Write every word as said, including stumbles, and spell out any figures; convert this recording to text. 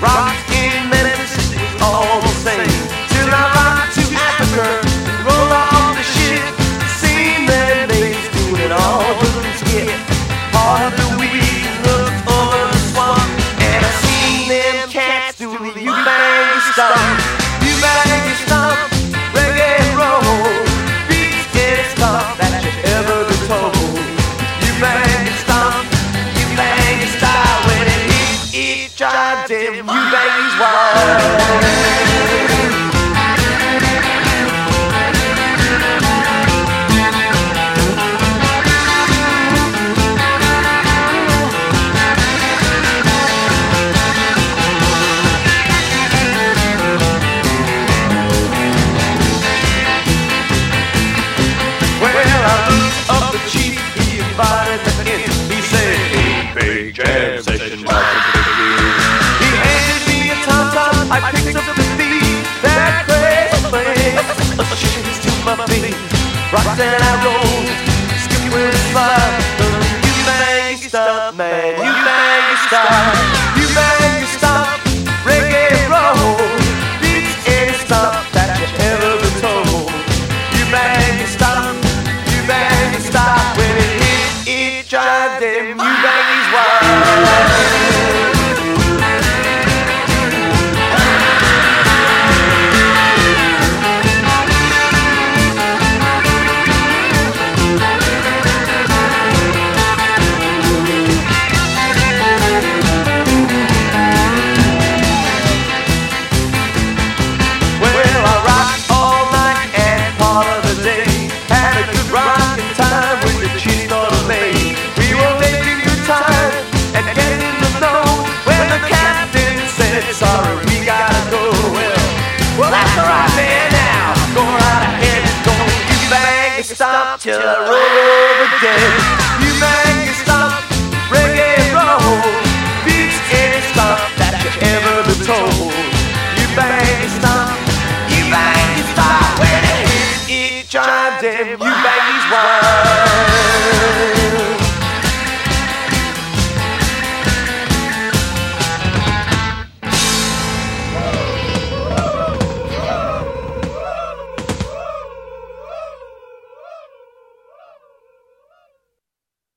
Rock in Memphis was all the same. Till I rocked to Africa and rolled off the ship. Seen their names doing it all doesn't skip. Part of the week looked over the swamp, and I seen them cats doing the U-bang stomp. U-bang stomp, reggae roll, beats any stomp that you ever been told. U-bang stomp, U-bang style, when it hits each drive, damn U-bang's wild. He said, hey, big jam session, about to begin. He handed me a tom-tom, I picked up the beat. That crazy man, a shins to my feet. Rocked and I rolled, skipped with a slide. You bang, you stop, man, you bang, you stop. You bang, you stop, reggae roll. Beats any stop that you ever been told. You bang, you stop, you bang, you stop. When it hits drive them, you bang's wild. Well, I rocked all night and part of the day. Had a good rockin' time with the cheese on the lake. We were making good time and getting to know when the captain said, sorry, we gotta go. Well, well, that's alright, man, now. Go right ahead and go. You bang, stop till I roll over dead.